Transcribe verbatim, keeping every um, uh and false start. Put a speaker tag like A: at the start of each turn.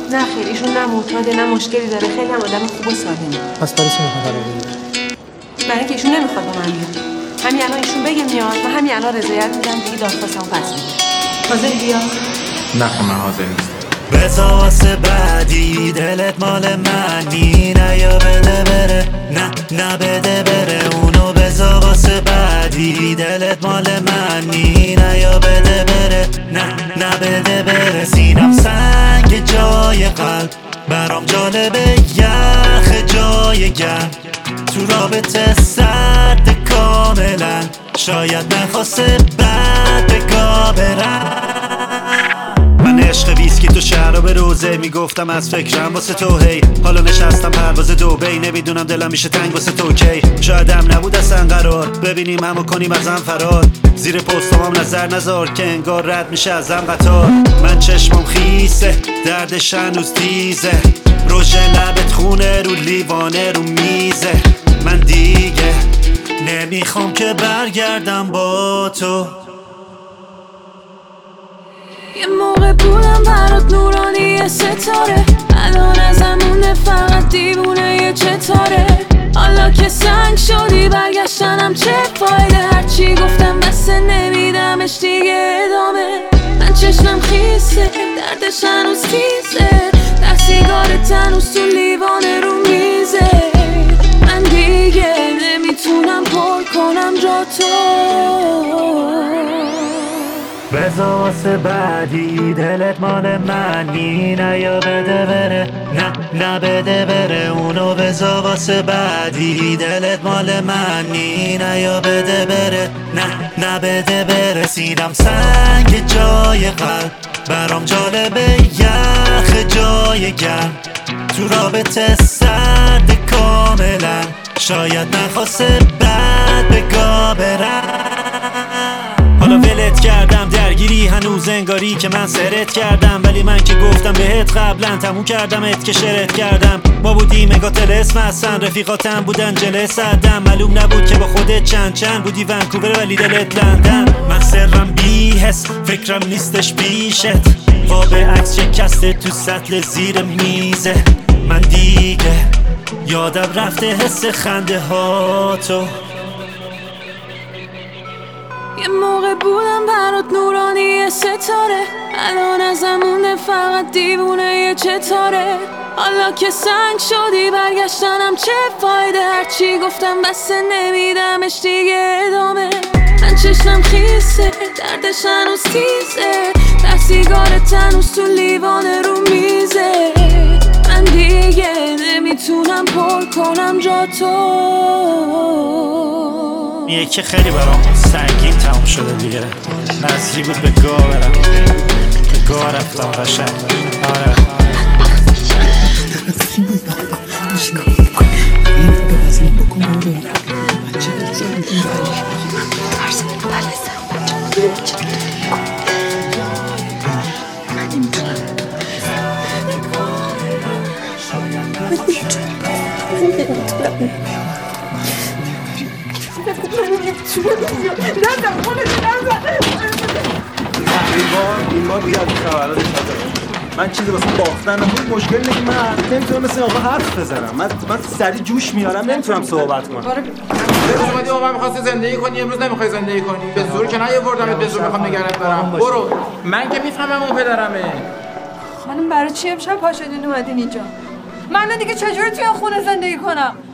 A: نه خیر، ایشون نه معتاده نه مشکلی داره، خیلی هم آدم خوب و سالمه.
B: پس برای چی میخواد قرار بگیره؟
A: برای اینکه ایشون نمیخواد با من بیاد. همین الان ایشون بگه میاد و همین الان رضایت میدم دیگه دادخواستمو پس میگیره. حاضر بیا؟
C: نه من حاضر نیستم.
D: بزا واسه بعدی دلت مال منی، نه یا بده بره، نه نه بده بره اونو. بزا واسه بعدی دلت مال منی، نه یا بده بره، نه نه بده بره. سینم سنگ جای قلب برام جالبه، یخ جای گرم تو رابطه سرد کاملا، شاید نخواسته بعد بگا برم. من عشق ویسکی تو شهر به روزه، میگفتم از فکرم واسه تو هی، حالا نشستم پرواز دبی، نمیدونم دلم میشه تنگ واسه تو کی. شایدم نبود اصلا قرار ببینیم همو کنیم ازم فرار، زیر پستم هم نظر نذار که انگار رد میشه ازم قطار. من چشمم خیسه دردش هنوز تیزه، روژ لبت خونه رو لیوانه رو میزه. من دیگه نمیخوام که برگردم با تو.
E: یه موقع بودم برات نورانی یه ستاره، الان ازمونه فقط دیوونه یه چطاره. حالا که سنگ شدی برگشتنم چه فایده، هرچی گفتم بسه نمیدمش دیگه ادامه. من چشمم خیسه دردش هنوز تیزه، در سیگارت هنوز تو لیوانه رو میزه. من دیگه نمیتونم پر کنم جا تو.
D: بزا واسه بعدی دلت مال منی، نه یا بده بره، نه نه بده بره اونو. بزا واسه بعدی دلت مال منی، نه یا بده بره، نه نه بده بره. سینم سنگ جای قلب برام جالبه، یخ جای گرم تو رابطه سرد کاملا، شاید نخواسته بعد بگا برم. حالا ولت کردم درگیری هنوز انگاری که من سرت کردم، ولی من که گفتم بهت قبلا تموم کردم ات که شرت کردم. ما بودیم انگار طلسم هستن، رفیقاتم بودن جلس عدم، معلوم نبود که با خودت چند چند بودی ونکوور ولی دلت لندن. من سرم بی حس فکرم نیستش پیشت، قاب عکس شکسته تو سطل زیر میزه. من دیگه یادم رفته حس خنده ها تو.
E: یه موقع بودم برات نورانی یه ستاره، الان ازمونه فقط دیوونه یه چطاره. حالا که سنگ شدی برگشتنم چه فایده، هرچی گفتم بسه نمیدمش دیگه ادامه. من چشمم خیسه دردش هنوز تیزه، در سیگارت هنوز تو لیوانه رو میزه. من دیگه نمیتونم پر کنم جا تو.
D: یکی خیلی برام سنگین تموم شده دیگه، نزدیک بود به گاه برم، به گاه رفتم قشنگ. آره
F: این بار دیگه از این خبرات ندارم. من چیزی واسه باختن نبود، مشکل اینه که من نمیتونم مثل آقا حرف بزنم. من من سری جوش میارم، نمیتونم صحبت کنم.
C: تو اومدی آقا می‌خواستی زندگی کنی، امروز نمی‌خوای زندگی کنی. به زور که نیاوردمت، به زور می‌خوام نگرانت دارم. برو. من که میفهمم اون پدرمه.
G: خانم برای چی امشب پا شدین اومدین اینجا؟ من دیگه چجوری توی خونه زندگی کنم؟